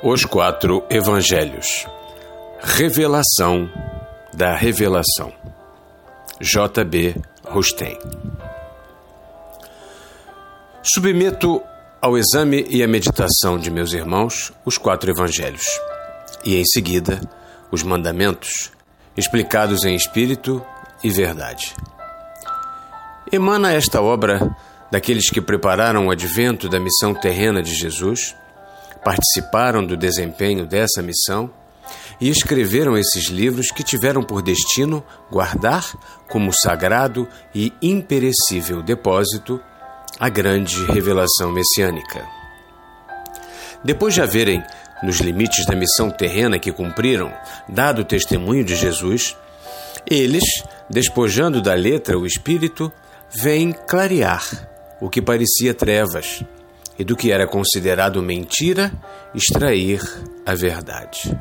Os quatro Evangelhos. Revelação da Revelação. J.B. Rustem. Submeto ao exame e à meditação de meus irmãos os quatro Evangelhos e, em seguida, os mandamentos explicados em espírito e verdade. Emana esta obra daqueles que prepararam o advento da missão terrena de Jesus, participaram do desempenho dessa missão e escreveram esses livros que tiveram por destino guardar como sagrado e imperecível depósito a grande revelação messiânica. Depois de haverem, nos limites da missão terrena que cumpriram, dado o testemunho de Jesus, eles, despojando da letra o espírito, vêm clarear o que parecia trevas e do que era considerado mentira, extrair a verdade.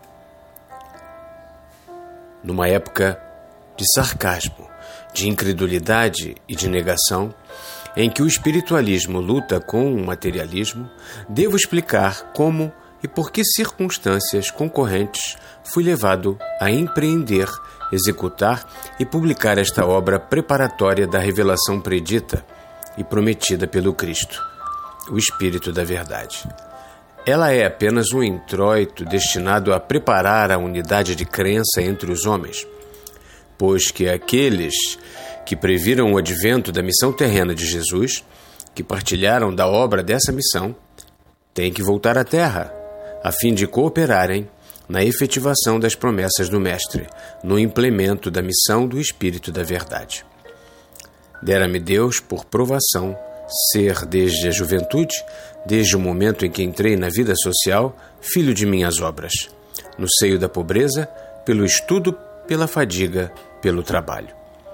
Numa época de sarcasmo, de incredulidade e de negação, em que o espiritualismo luta com o materialismo, devo explicar como e por que circunstâncias concorrentes fui levado a empreender, executar e publicar esta obra preparatória da revelação predita e prometida pelo Cristo, o Espírito da Verdade. Ela é apenas um introito destinado a preparar a unidade de crença entre os homens, pois que aqueles que previram o advento da missão terrena de Jesus, que partilharam da obra dessa missão, têm que voltar à Terra, a fim de cooperarem na efetivação das promessas do Mestre, no implemento da missão do Espírito da Verdade. Dera-me Deus, por provação, ser desde a juventude, desde o momento em que entrei na vida social, filho de minhas obras, no seio da pobreza, pelo estudo, pela fadiga, pelo trabalho.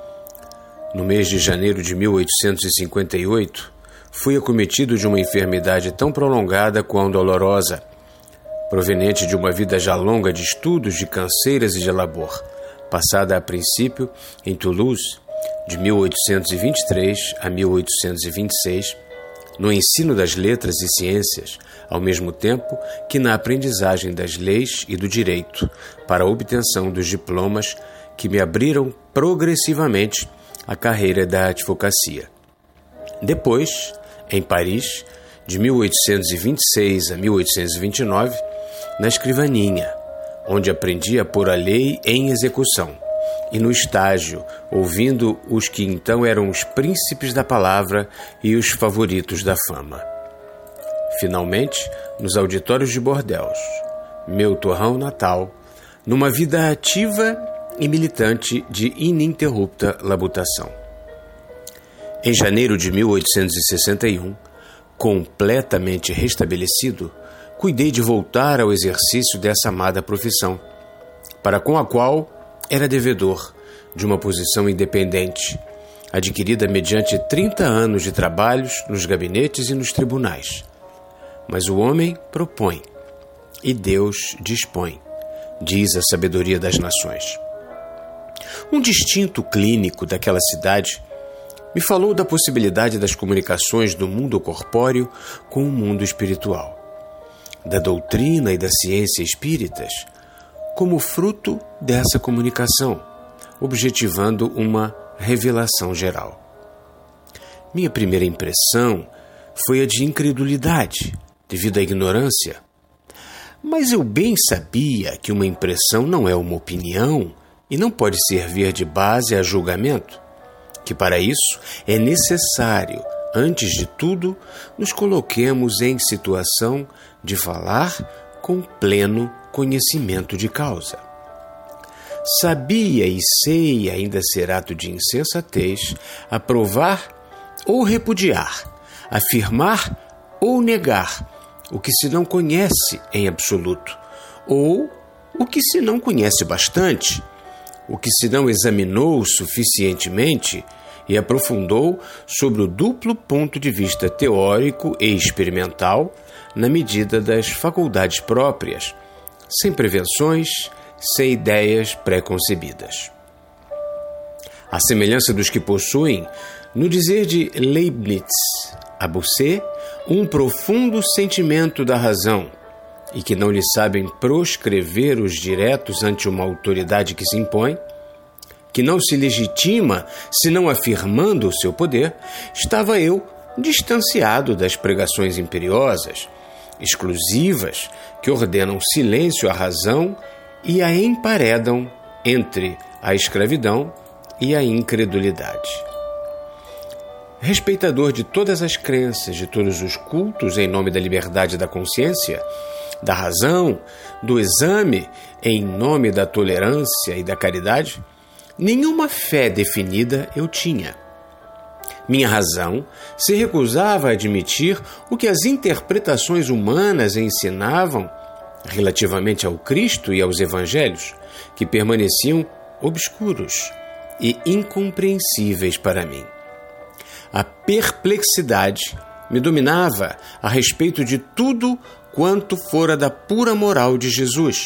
No mês de janeiro de 1858, fui acometido de uma enfermidade tão prolongada quão dolorosa, proveniente de uma vida já longa de estudos, de canseiras e de labor, passada a princípio em Toulouse, de 1823 a 1826, no ensino das letras e ciências, ao mesmo tempo que na aprendizagem das leis e do direito, para a obtenção dos diplomas que me abriram progressivamente a carreira da advocacia. Depois, em Paris, de 1826 a 1829, na escrivaninha, onde aprendi a pôr a lei em execução, e no estágio, ouvindo os que então eram os príncipes da palavra e os favoritos da fama. Finalmente, nos auditórios de bordéus, meu torrão natal, numa vida ativa e militante de ininterrupta labutação. Em janeiro de 1861, completamente restabelecido, cuidei de voltar ao exercício dessa amada profissão, para com a qual era devedor de uma posição independente, adquirida mediante 30 anos de trabalhos nos gabinetes e nos tribunais. Mas o homem propõe, e Deus dispõe, diz a sabedoria das nações. Um distinto clínico daquela cidade me falou da possibilidade das comunicações do mundo corpóreo com o mundo espiritual, da doutrina e da ciência espíritas, como fruto dessa comunicação, objetivando uma revelação geral. Minha primeira impressão foi a de incredulidade, devido à ignorância. Mas eu bem sabia que uma impressão não é uma opinião e não pode servir de base a julgamento, que para isso é necessário, antes de tudo, nos coloquemos em situação de falar com pleno conhecimento de causa. Sabia e sei, ainda ser ato de insensatez, aprovar ou repudiar, afirmar ou negar o que se não conhece em absoluto, ou o que se não conhece bastante, o que se não examinou suficientemente e aprofundou sobre o duplo ponto de vista teórico e experimental na medida das faculdades próprias, sem prevenções, sem ideias pré-concebidas. À semelhança dos que possuem, no dizer de Leibniz, a Bossuet, um profundo sentimento da razão e que não lhe sabem proscrever os diretos ante uma autoridade que se impõe, que não se legitima senão afirmando o seu poder, estava eu distanciado das pregações imperiosas, exclusivas, que ordenam silêncio à razão e a emparedam entre a escravidão e a incredulidade. Respeitador de todas as crenças, de todos os cultos em nome da liberdade da consciência, da razão, do exame em nome da tolerância e da caridade, nenhuma fé definida eu tinha. Minha razão se recusava a admitir o que as interpretações humanas ensinavam relativamente ao Cristo e aos Evangelhos, que permaneciam obscuros e incompreensíveis para mim. A perplexidade me dominava a respeito de tudo quanto fora da pura moral de Jesus.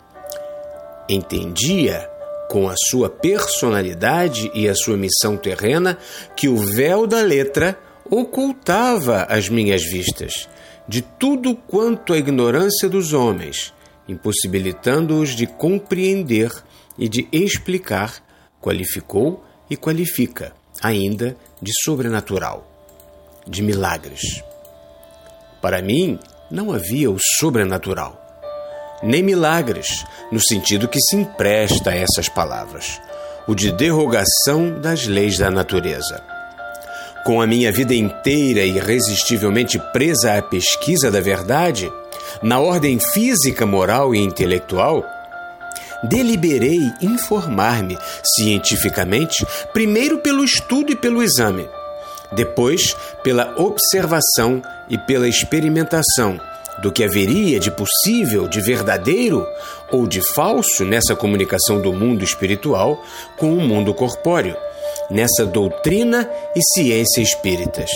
Entendia, com a sua personalidade e a sua missão terrena, que o véu da letra ocultava às minhas vistas de tudo quanto a ignorância dos homens, impossibilitando-os de compreender e de explicar, qualificou e qualifica, ainda de sobrenatural, de milagres. Para mim, não havia o sobrenatural, nem milagres, no sentido que se empresta a essas palavras, o de derrogação das leis da natureza. Com a minha vida inteira irresistivelmente presa à pesquisa da verdade, na ordem física, moral e intelectual, deliberei informar-me cientificamente, primeiro pelo estudo e pelo exame, depois pela observação e pela experimentação do que haveria de possível, de verdadeiro ou de falso nessa comunicação do mundo espiritual com o mundo corpóreo, nessa doutrina e ciência espíritas.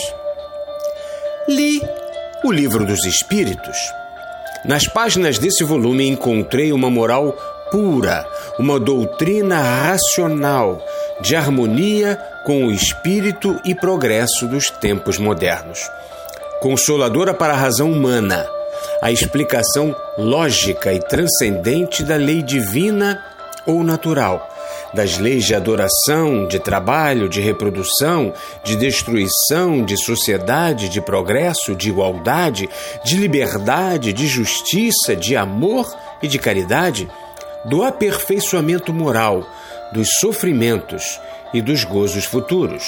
Li o Livro dos Espíritos. Nas páginas desse volume encontrei uma moral pura, uma doutrina racional, de harmonia com o espírito e progresso dos tempos modernos. Consoladora para a razão humana, a explicação lógica e transcendente da lei divina ou natural, das leis de adoração, de trabalho, de reprodução, de destruição, de sociedade, de progresso, de igualdade, de liberdade, de justiça, de amor e de caridade, do aperfeiçoamento moral, dos sofrimentos e dos gozos futuros.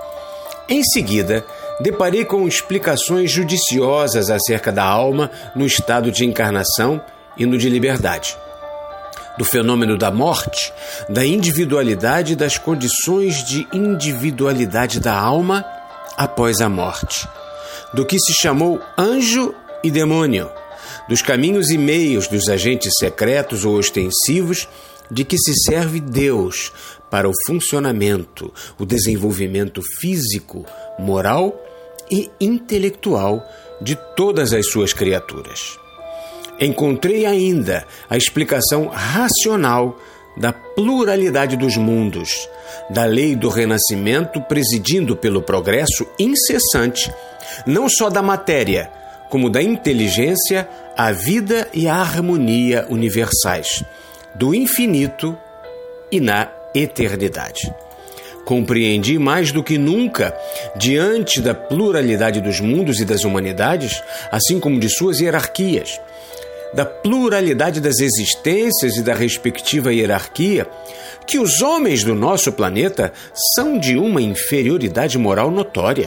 Em seguida, deparei com explicações judiciosas acerca da alma no estado de encarnação e no de liberdade, do fenômeno da morte, da individualidade e das condições de individualidade da alma após a morte, do que se chamou anjo e demônio, dos caminhos e meios dos agentes secretos ou ostensivos de que se serve Deus para o funcionamento, o desenvolvimento físico, moral e intelectual de todas as suas criaturas. Encontrei ainda a explicação racional da pluralidade dos mundos, da lei do renascimento presidindo pelo progresso incessante, não só da matéria, como da inteligência, a vida e a harmonia universais, do infinito e na eternidade. Compreendi mais do que nunca, diante da pluralidade dos mundos e das humanidades, assim como de suas hierarquias, da pluralidade das existências e da respectiva hierarquia, que os homens do nosso planeta são de uma inferioridade moral notória,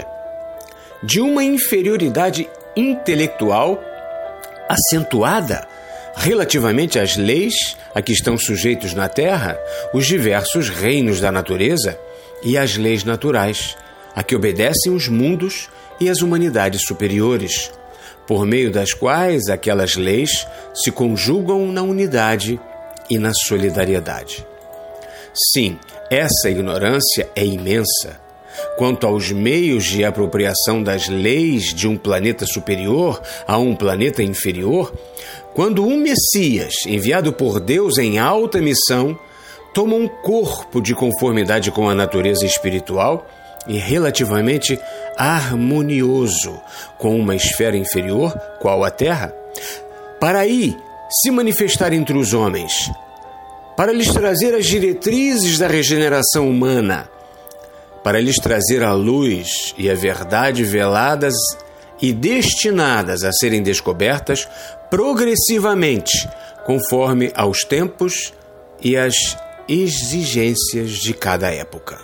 de uma inferioridade intelectual acentuada relativamente às leis a que estão sujeitos na Terra os diversos reinos da natureza e às leis naturais, a que obedecem os mundos e as humanidades superiores, por meio das quais aquelas leis se conjugam na unidade e na solidariedade. Sim, essa ignorância é imensa. Quanto aos meios de apropriação das leis de um planeta superior a um planeta inferior, quando um Messias, enviado por Deus em alta missão, toma um corpo de conformidade com a natureza espiritual e relativamente harmonioso com uma esfera inferior, qual a Terra, para aí se manifestar entre os homens, para lhes trazer as diretrizes da regeneração humana, para lhes trazer a luz e a verdade veladas e destinadas a serem descobertas progressivamente, conforme aos tempos e às exigências de cada época.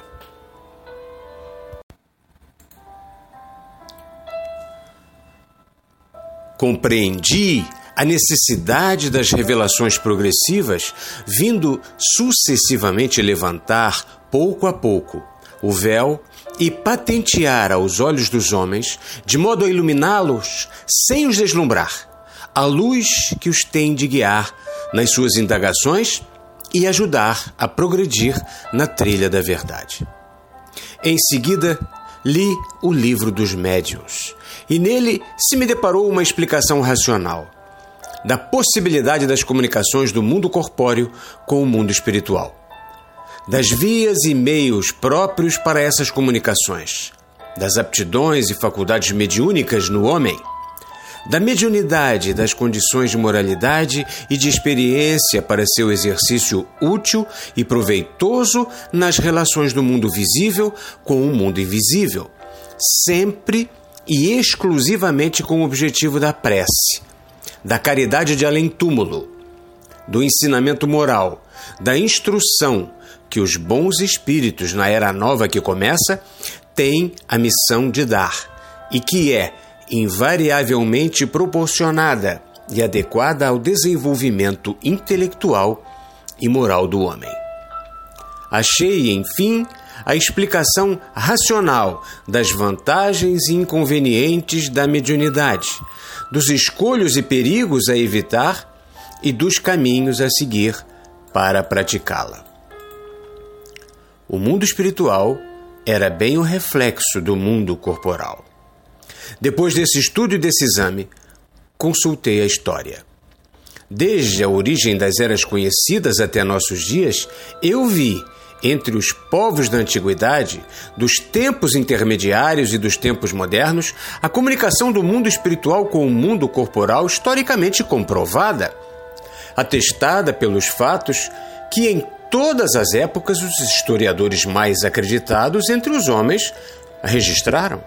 Compreendi a necessidade das revelações progressivas, vindo sucessivamente levantar, pouco a pouco, o véu e patentear aos olhos dos homens, de modo a iluminá-los sem os deslumbrar, a luz que os tem de guiar nas suas indagações e ajudar a progredir na trilha da verdade. Em seguida, li o Livro dos Médiuns, e nele se me deparou uma explicação racional da possibilidade das comunicações do mundo corpóreo com o mundo espiritual, das vias e meios próprios para essas comunicações, das aptidões e faculdades mediúnicas no homem, da mediunidade, das condições de moralidade e de experiência para seu exercício útil e proveitoso nas relações do mundo visível com o mundo invisível, sempre e exclusivamente com o objetivo da prece, da caridade de além-túmulo, do ensinamento moral, da instrução que os bons espíritos na era nova que começa têm a missão de dar e que é invariavelmente proporcionada e adequada ao desenvolvimento intelectual e moral do homem. Achei, enfim, a explicação racional das vantagens e inconvenientes da mediunidade, dos escolhos e perigos a evitar e dos caminhos a seguir para praticá-la. O mundo espiritual era bem o reflexo do mundo corporal. Depois desse estudo e desse exame, consultei a história. Desde a origem das eras conhecidas até nossos dias, eu vi, entre os povos da antiguidade, dos tempos intermediários e dos tempos modernos, a comunicação do mundo espiritual com o mundo corporal historicamente comprovada, atestada pelos fatos que em todas as épocas os historiadores mais acreditados entre os homens a registraram.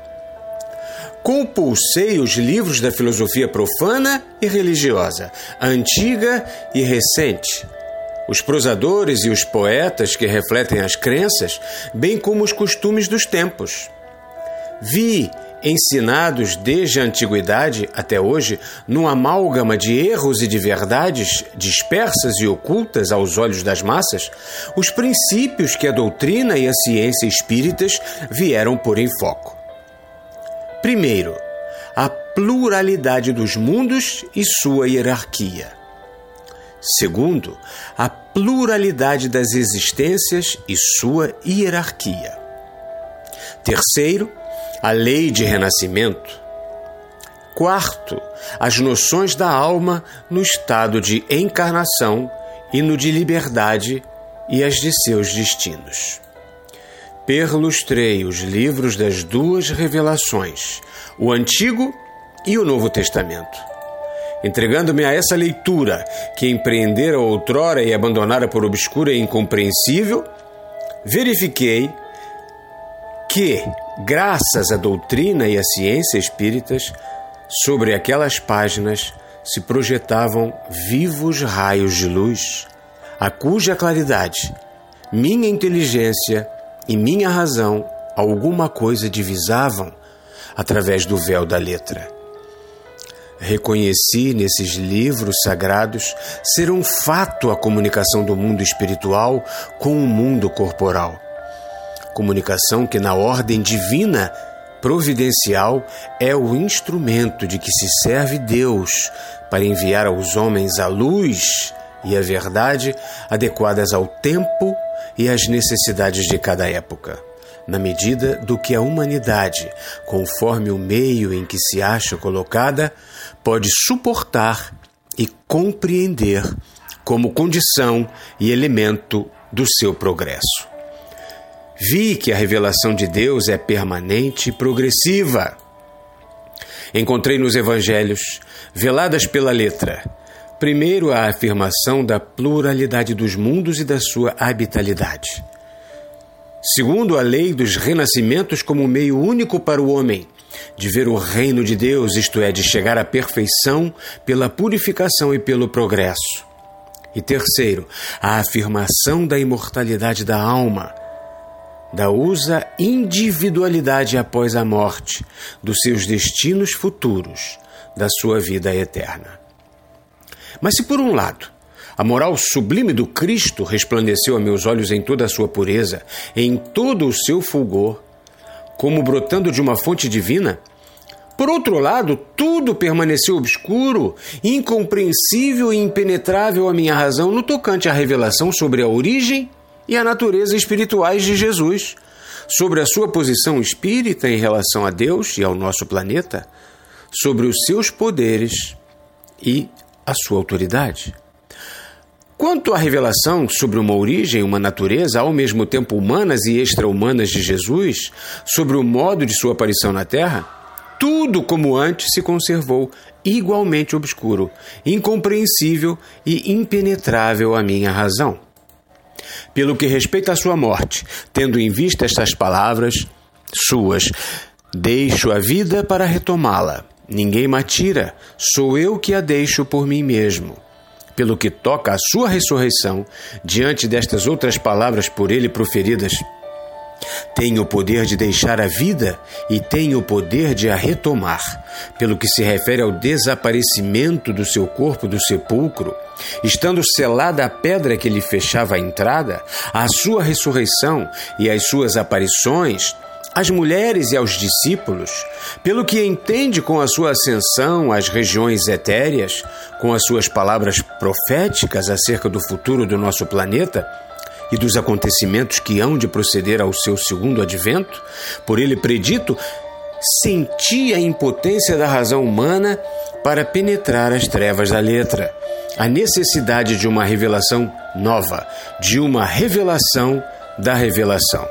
Compulsei os livros da filosofia profana e religiosa, antiga e recente, os prosadores e os poetas que refletem as crenças, bem como os costumes dos tempos. Vi, ensinados desde a antiguidade até hoje, num amálgama de erros e de verdades dispersas e ocultas aos olhos das massas, os princípios que a doutrina e a ciência espíritas vieram pôr em foco. Primeiro, a pluralidade dos mundos e sua hierarquia. Segundo, a pluralidade das existências e sua hierarquia. Terceiro, a lei de renascimento. Quarto, as noções da alma no estado de encarnação e no de liberdade e as de seus destinos. Perlustrei os livros das duas revelações, o Antigo e o Novo Testamento. Entregando-me a essa leitura, que empreendera outrora e abandonara por obscura e incompreensível, verifiquei que, graças à doutrina e à ciência espíritas, sobre aquelas páginas se projetavam vivos raios de luz, a cuja claridade minha inteligência e minha razão alguma coisa divisavam através do véu da letra. Reconheci nesses livros sagrados ser um fato a comunicação do mundo espiritual com o mundo corporal. Comunicação que, na ordem divina, providencial, é o instrumento de que se serve Deus para enviar aos homens a luz e a verdade adequadas ao tempo e às necessidades de cada época, na medida do que a humanidade, conforme o meio em que se acha colocada, pode suportar e compreender como condição e elemento do seu progresso. Vi que a revelação de Deus é permanente e progressiva. encontrei nos evangelhos, veladas pela letra, primeiro a afirmação da pluralidade dos mundos e da sua habitabilidade. Segundo, a lei dos renascimentos como meio único para o homem de ver o reino de Deus, isto é, de chegar à perfeição pela purificação e pelo progresso. E terceiro, a afirmação da imortalidade da alma, da usa individualidade após a morte, dos seus destinos futuros, da sua vida eterna. Mas se por um lado, a moral sublime do Cristo resplandeceu a meus olhos em toda a sua pureza, em todo o seu fulgor, como brotando de uma fonte divina, por outro lado, tudo permaneceu obscuro, incompreensível e impenetrável à minha razão no tocante à revelação sobre a origem e a natureza espirituais de Jesus, sobre a sua posição espírita em relação a Deus e ao nosso planeta, sobre os seus poderes e a sua autoridade. Quanto à revelação sobre uma origem e uma natureza ao mesmo tempo humanas e extra-humanas de Jesus, sobre o modo de sua aparição na Terra, tudo como antes se conservou igualmente obscuro, incompreensível e impenetrável à minha razão. Pelo que respeita à sua morte, tendo em vista estas palavras suas, deixo a vida para retomá-la. Ninguém me tira, sou eu que a deixo por mim mesmo. Pelo que toca à sua ressurreição, diante destas outras palavras por ele proferidas, tenho o poder de deixar a vida e tenho o poder de a retomar. Pelo que se refere ao desaparecimento do seu corpo do sepulcro, estando selada a pedra que lhe fechava a entrada, à sua ressurreição e às suas aparições, às mulheres e aos discípulos, pelo que entende com a sua ascensão às regiões etéreas, com as suas palavras proféticas acerca do futuro do nosso planeta e dos acontecimentos que hão de proceder ao seu segundo advento, por ele predito, senti a impotência da razão humana para penetrar as trevas da letra, a necessidade de uma revelação nova, de uma revelação da revelação.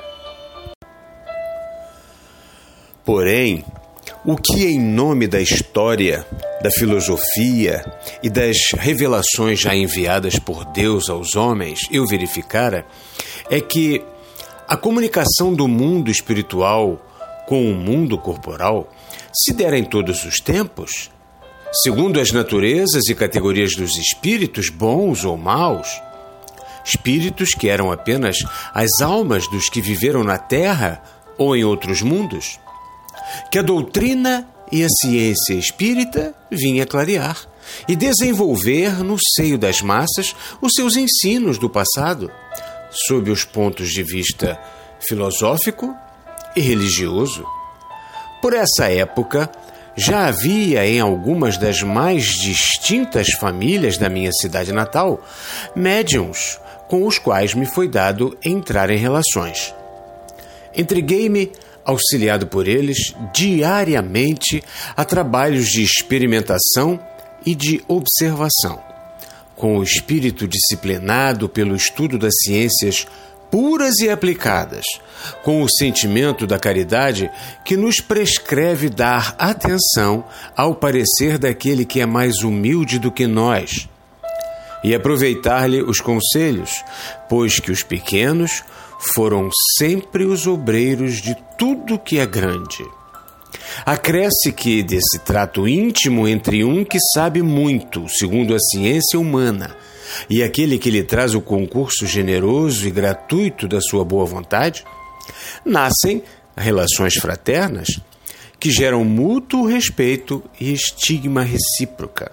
Porém, o que em nome da história, da filosofia e das revelações já enviadas por Deus aos homens eu verificara, é que a comunicação do mundo espiritual com o mundo corporal se dera em todos os tempos, segundo as naturezas e categorias dos espíritos, bons ou maus, espíritos que eram apenas as almas dos que viveram na Terra ou em outros mundos, que a doutrina e a ciência espírita vinha clarear e desenvolver no seio das massas os seus ensinos do passado, sob os pontos de vista filosófico e religioso. Por essa época, já havia em algumas das mais distintas famílias da minha cidade natal médiuns com os quais me foi dado entrar em relações. Entreguei-me, auxiliado por eles, diariamente a trabalhos de experimentação e de observação, com o espírito disciplinado pelo estudo das ciências puras e aplicadas, com o sentimento da caridade que nos prescreve dar atenção ao parecer daquele que é mais humilde do que nós, e aproveitar-lhe os conselhos, pois que os pequenos foram sempre os obreiros de tudo que é grande. Acresce que desse trato íntimo entre um que sabe muito, segundo a ciência humana, e aquele que lhe traz o concurso generoso e gratuito da sua boa vontade, nascem relações fraternas que geram mútuo respeito e estigma recíproca.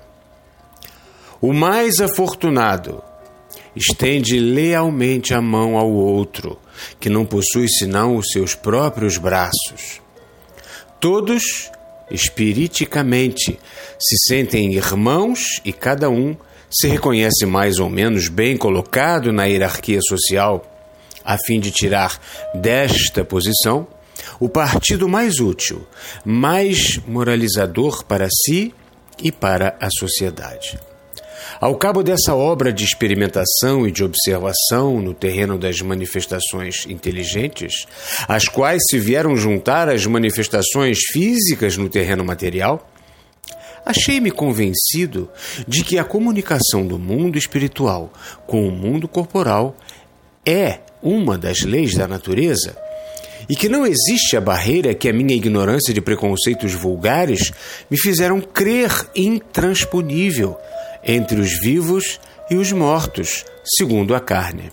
O mais afortunado estende lealmente a mão ao outro, que não possui senão os seus próprios braços. Todos, espiriticamente, se sentem irmãos e cada um se reconhece mais ou menos bem colocado na hierarquia social, a fim de tirar desta posição o partido mais útil, mais moralizador para si e para a sociedade. Ao cabo dessa obra de experimentação e de observação no terreno das manifestações inteligentes, às quais se vieram juntar as manifestações físicas no terreno material, achei-me convencido de que a comunicação do mundo espiritual com o mundo corporal é uma das leis da natureza e que não existe a barreira que a minha ignorância de preconceitos vulgares me fizeram crer intransponível entre os vivos e os mortos, segundo a carne.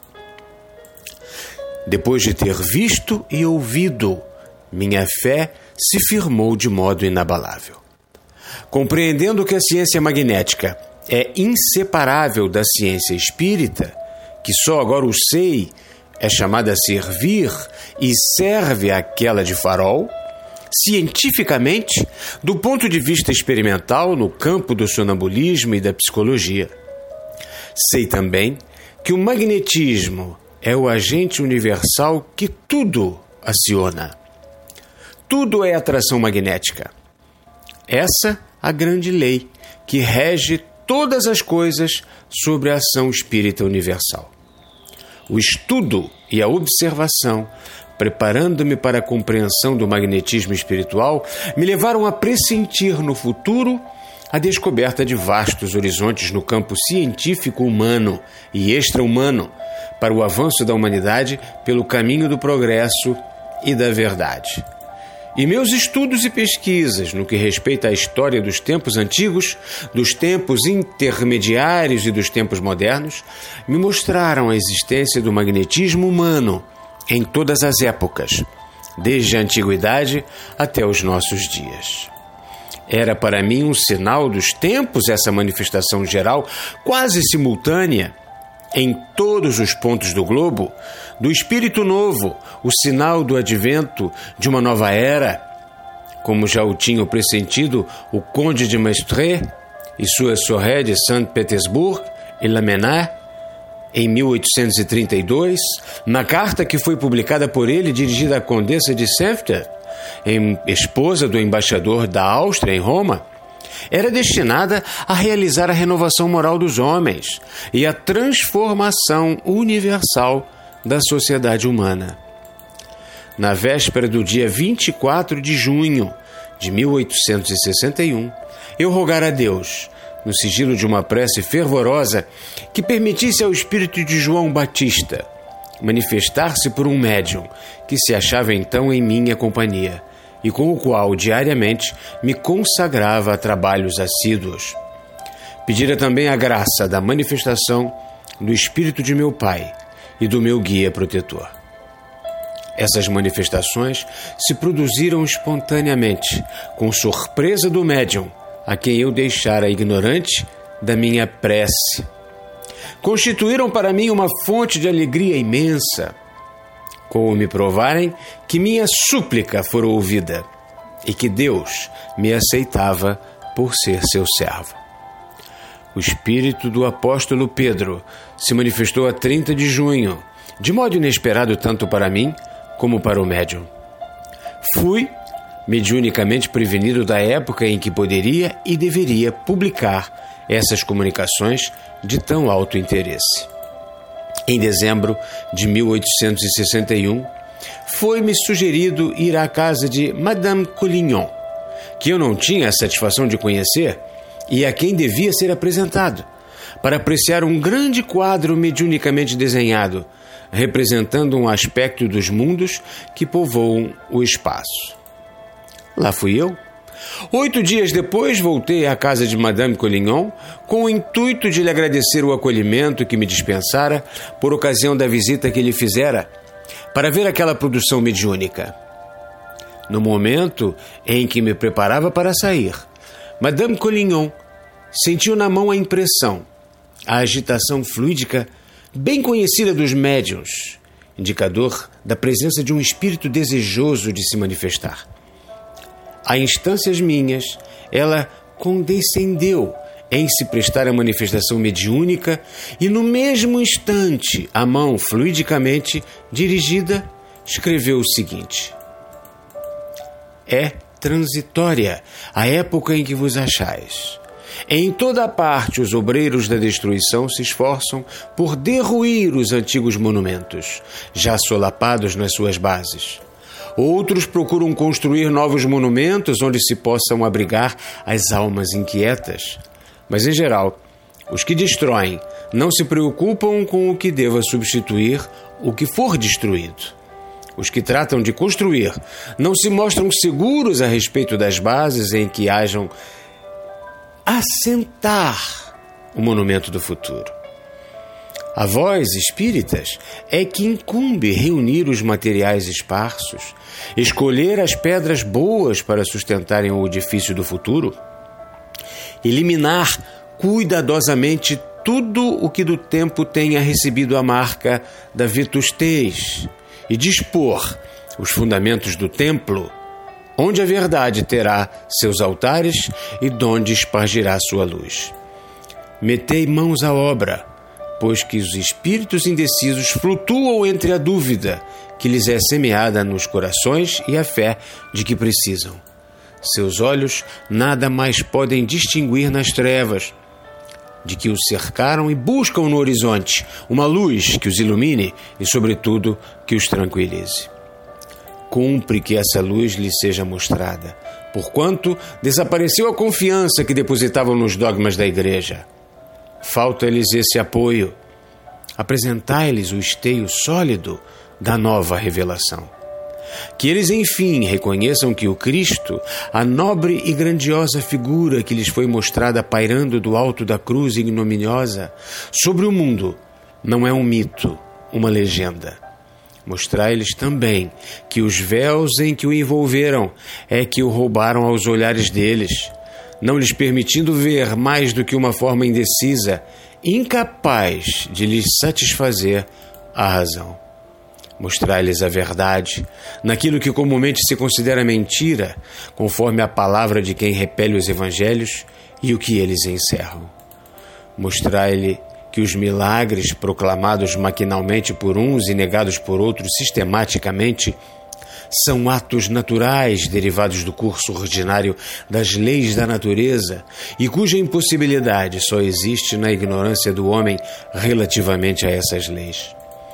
Depois de ter visto e ouvido, minha fé se firmou de modo inabalável. Compreendendo que a ciência magnética é inseparável da ciência espírita, que só agora o sei, é chamada a servir e serve àquela de farol, cientificamente, do ponto de vista experimental no campo do sonambulismo e da psicologia. Sei também que o magnetismo é o agente universal que tudo aciona. Tudo é atração magnética. Essa a grande lei que rege todas as coisas sobre a ação espírita universal. O estudo e a observação, preparando-me para a compreensão do magnetismo espiritual, me levaram a pressentir no futuro a descoberta de vastos horizontes no campo científico humano e extra-humano para o avanço da humanidade pelo caminho do progresso e da verdade. E meus estudos e pesquisas no que respeita à história dos tempos antigos, dos tempos intermediários e dos tempos modernos, me mostraram a existência do magnetismo humano em todas as épocas, desde a antiguidade até os nossos dias. Era para mim um sinal dos tempos essa manifestação geral, quase simultânea, em todos os pontos do globo, do espírito novo, o sinal do advento de uma nova era, como já o tinham pressentido o Conde de Maistre e sua Soré de Saint-Pétersbourg e Lamennais, em 1832, na carta que foi publicada por ele dirigida à Condessa de Senfter, esposa do embaixador da Áustria em Roma, era destinada a realizar a renovação moral dos homens e a transformação universal da sociedade humana. Na véspera do dia 24 de junho de 1861, eu rogara a Deus, no sigilo de uma prece fervorosa, que permitisse ao espírito de João Batista manifestar-se por um médium que se achava então em minha companhia e com o qual diariamente me consagrava a trabalhos assíduos. Pedira também a graça da manifestação do espírito de meu pai e do meu guia protetor. Essas manifestações se produziram espontaneamente, com surpresa do médium, a quem eu deixara ignorante da minha prece. Constituíram para mim uma fonte de alegria imensa, como me provarem que minha súplica fora ouvida e que Deus me aceitava por ser seu servo. O espírito do apóstolo Pedro se manifestou a 30 de junho, de modo inesperado tanto para mim como para o médium. Fui mediunicamente prevenido da época em que poderia e deveria publicar essas comunicações de tão alto interesse. Em dezembro de 1861, foi-me sugerido ir à casa de Madame Collignon, que eu não tinha a satisfação de conhecer e a quem devia ser apresentado, para apreciar um grande quadro mediunicamente desenhado, representando um aspecto dos mundos que povoam o espaço. Lá fui eu. 8 dias depois, voltei à casa de Madame Collignon com o intuito de lhe agradecer o acolhimento que me dispensara por ocasião da visita que lhe fizera, para ver aquela produção mediúnica. No momento em que me preparava para sair, Madame Collignon sentiu na mão a impressão, a agitação fluídica bem conhecida dos médiuns, indicador da presença de um espírito desejoso de se manifestar. A instâncias minhas, ela condescendeu em se prestar à manifestação mediúnica e, no mesmo instante, a mão fluidicamente dirigida, escreveu o seguinte: é transitória a época em que vos achais. Em toda parte, os obreiros da destruição se esforçam por derruir os antigos monumentos, já solapados nas suas bases. Outros procuram construir novos monumentos onde se possam abrigar as almas inquietas. Mas, em geral, os que destroem não se preocupam com o que deva substituir o que for destruído. Os que tratam de construir não se mostram seguros a respeito das bases em que hajam assentar o monumento do futuro. A vós, espíritas, é que incumbe reunir os materiais esparsos, escolher as pedras boas para sustentarem o edifício do futuro, eliminar cuidadosamente tudo o que do tempo tenha recebido a marca da vetustez e dispor os fundamentos do templo, onde a verdade terá seus altares e donde espargirá sua luz. Metei mãos à obra, pois que os espíritos indecisos flutuam entre a dúvida que lhes é semeada nos corações e a fé de que precisam. Seus olhos nada mais podem distinguir nas trevas, de que os cercaram, e buscam no horizonte uma luz que os ilumine e, sobretudo, que os tranquilize. Cumpre que essa luz lhes seja mostrada, porquanto desapareceu a confiança que depositavam nos dogmas da Igreja. Falta-lhes esse apoio. Apresentai-lhes o esteio sólido da nova revelação. Que eles, enfim, reconheçam que o Cristo, a nobre e grandiosa figura que lhes foi mostrada pairando do alto da cruz ignominiosa sobre o mundo, não é um mito, uma legenda. Mostrai-lhes também que os véus em que o envolveram é que o roubaram aos olhares deles, não lhes permitindo ver mais do que uma forma indecisa, incapaz de lhes satisfazer a razão. Mostrai-lhes a verdade, naquilo que comumente se considera mentira, conforme a palavra de quem repele os evangelhos e o que eles encerram. Mostrai-lhe que os milagres proclamados maquinalmente por uns e negados por outros sistematicamente são atos naturais derivados do curso ordinário das leis da natureza e cuja impossibilidade só existe na ignorância do homem relativamente a essas leis.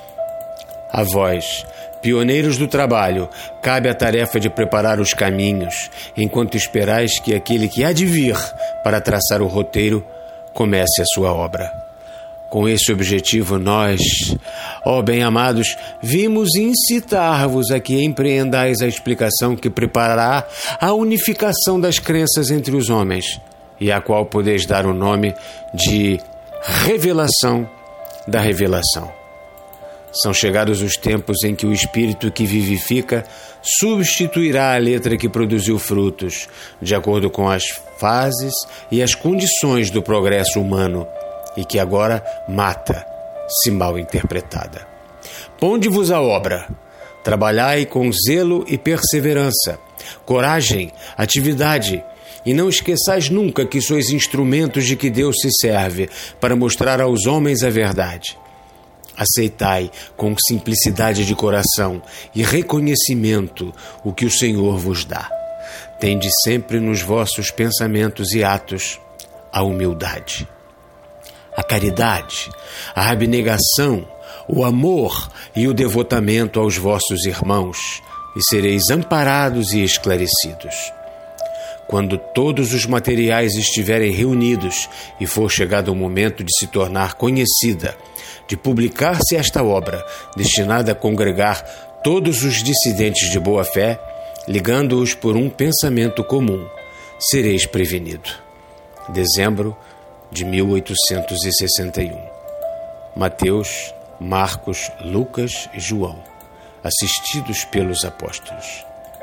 A vós, pioneiros do trabalho, cabe a tarefa de preparar os caminhos, enquanto esperais que aquele que há de vir para traçar o roteiro comece a sua obra. Com esse objetivo, nós, ó bem-amados, vimos incitar-vos a que empreendais a explicação que preparará a unificação das crenças entre os homens, e a qual podeis dar o nome de revelação da revelação. São chegados os tempos em que o Espírito que vivifica substituirá a letra que produziu frutos, de acordo com as fases e as condições do progresso humano, e que agora mata, se mal interpretada. Ponde-vos à obra, trabalhai com zelo e perseverança, coragem, atividade, e não esqueçais nunca que sois instrumentos de que Deus se serve para mostrar aos homens a verdade. Aceitai com simplicidade de coração e reconhecimento o que o Senhor vos dá. Tende sempre nos vossos pensamentos e atos a humildade, a caridade, a abnegação, o amor e o devotamento aos vossos irmãos, e sereis amparados e esclarecidos. Quando todos os materiais estiverem reunidos e for chegado o momento de se tornar conhecida, de publicar-se esta obra, destinada a congregar todos os dissidentes de boa fé, ligando-os por um pensamento comum, sereis prevenido. Dezembro de 1861. Mateus, Marcos, Lucas e João, assistidos pelos apóstolos.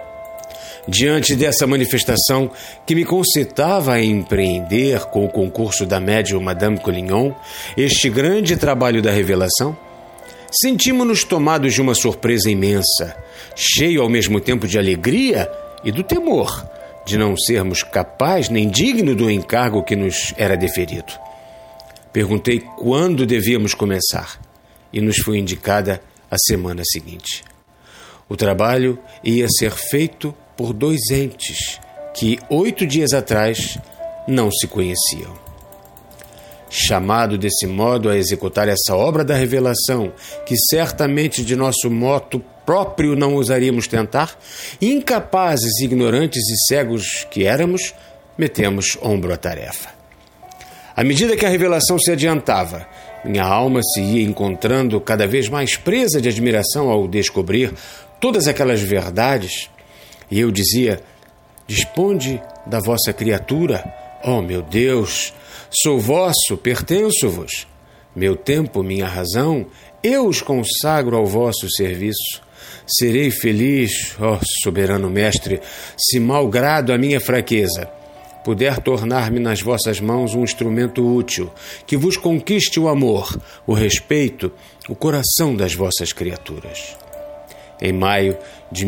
Diante dessa manifestação que me concitava a empreender com o concurso da médium Madame Collignon, este grande trabalho da revelação, sentimos-nos tomados de uma surpresa imensa, cheio ao mesmo tempo de alegria e do temor de não sermos capazes nem dignos do encargo que nos era deferido. Perguntei quando devíamos começar e nos foi indicada a semana seguinte. O trabalho ia ser feito por 2 entes que 8 dias atrás não se conheciam. Chamado desse modo a executar essa obra da revelação, que certamente de nosso moto próprio não ousaríamos tentar, incapazes, ignorantes e cegos que éramos, metemos ombro à tarefa. À medida que a revelação se adiantava, minha alma se ia encontrando cada vez mais presa de admiração ao descobrir todas aquelas verdades, e eu dizia: disponde da vossa criatura, ó meu Deus, sou vosso, pertenço-vos. Meu tempo, minha razão, eu os consagro ao vosso serviço. Serei feliz, ó soberano mestre, se malgrado a minha fraqueza puder tornar-me nas vossas mãos um instrumento útil, que vos conquiste o amor, o respeito, o coração das vossas criaturas. Em maio de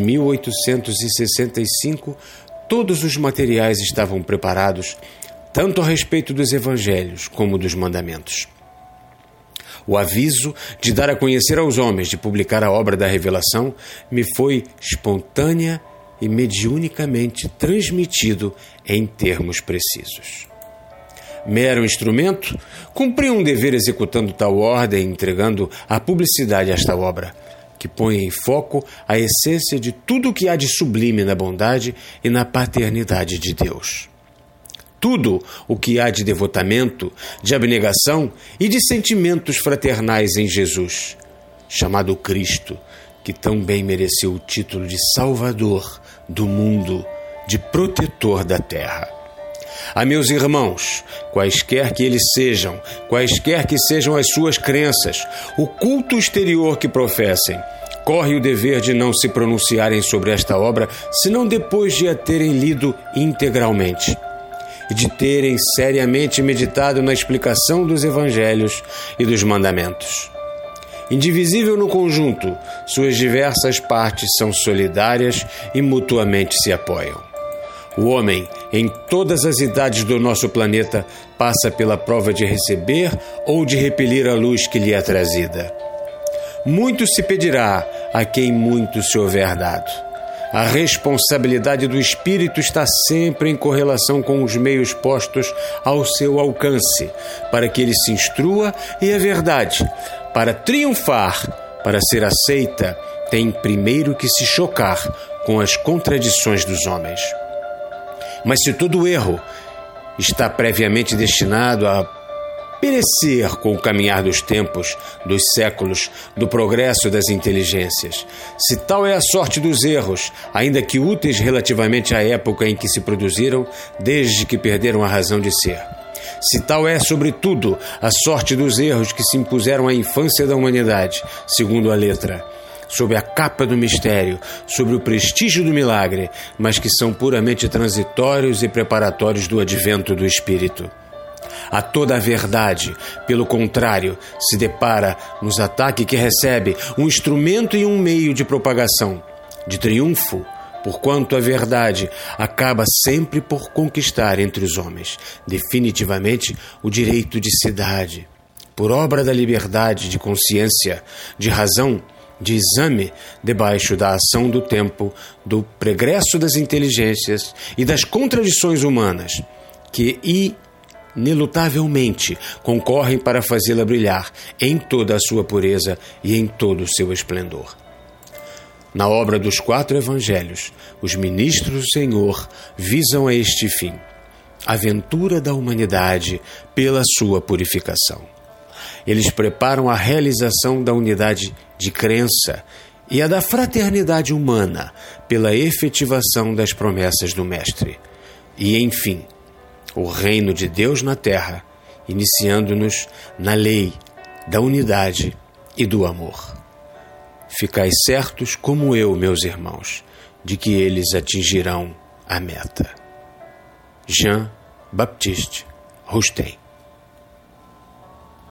1865, todos os materiais estavam preparados, tanto a respeito dos evangelhos como dos mandamentos. O aviso de dar a conhecer aos homens, de publicar a obra da revelação, me foi espontânea e mediunicamente transmitido em termos precisos. Mero instrumento, cumpri um dever executando tal ordem, entregando a publicidade a esta obra, que põe em foco a essência de tudo o que há de sublime na bondade e na paternidade de Deus. Tudo o que há de devotamento, de abnegação e de sentimentos fraternais em Jesus, chamado Cristo, que tão bem mereceu o título de Salvador do mundo, de protetor da terra. A meus irmãos, quaisquer que eles sejam, quaisquer que sejam as suas crenças, o culto exterior que professem, corre o dever de não se pronunciarem sobre esta obra, senão depois de a terem lido integralmente e de terem seriamente meditado na explicação dos evangelhos e dos mandamentos. Indivisível no conjunto, suas diversas partes são solidárias e mutuamente se apoiam. O homem, em todas as idades do nosso planeta, passa pela prova de receber ou de repelir a luz que lhe é trazida. Muito se pedirá a quem muito se houver dado. A responsabilidade do espírito está sempre em correlação com os meios postos ao seu alcance, para que ele se instrua, e a verdade, para triunfar, para ser aceita, tem primeiro que se chocar com as contradições dos homens. Mas se todo erro está previamente destinado a perecer com o caminhar dos tempos, dos séculos, do progresso das inteligências, se tal é a sorte dos erros, ainda que úteis relativamente à época em que se produziram, desde que perderam a razão de ser, se tal é, sobretudo, a sorte dos erros que se impuseram à infância da humanidade, segundo a letra, sob a capa do mistério, sobre o prestígio do milagre, mas que são puramente transitórios e preparatórios do advento do Espírito. A toda a verdade, pelo contrário, se depara nos ataques que recebe um instrumento e um meio de propagação, de triunfo, porquanto a verdade acaba sempre por conquistar entre os homens, definitivamente, o direito de cidade, por obra da liberdade de consciência, de razão, de exame, debaixo da ação do tempo, do pregresso das inteligências e das contradições humanas, que inelutavelmente concorrem para fazê-la brilhar em toda a sua pureza e em todo o seu esplendor. Na obra dos 4 evangelhos, os ministros do Senhor visam a este fim, a ventura da humanidade pela sua purificação. Eles preparam a realização da unidade de crença e a da fraternidade humana pela efetivação das promessas do Mestre. E, enfim, o reino de Deus na terra, iniciando-nos na lei da unidade e do amor. Ficai certos, como eu, meus irmãos, de que eles atingirão a meta. Jean-Baptiste Rustem.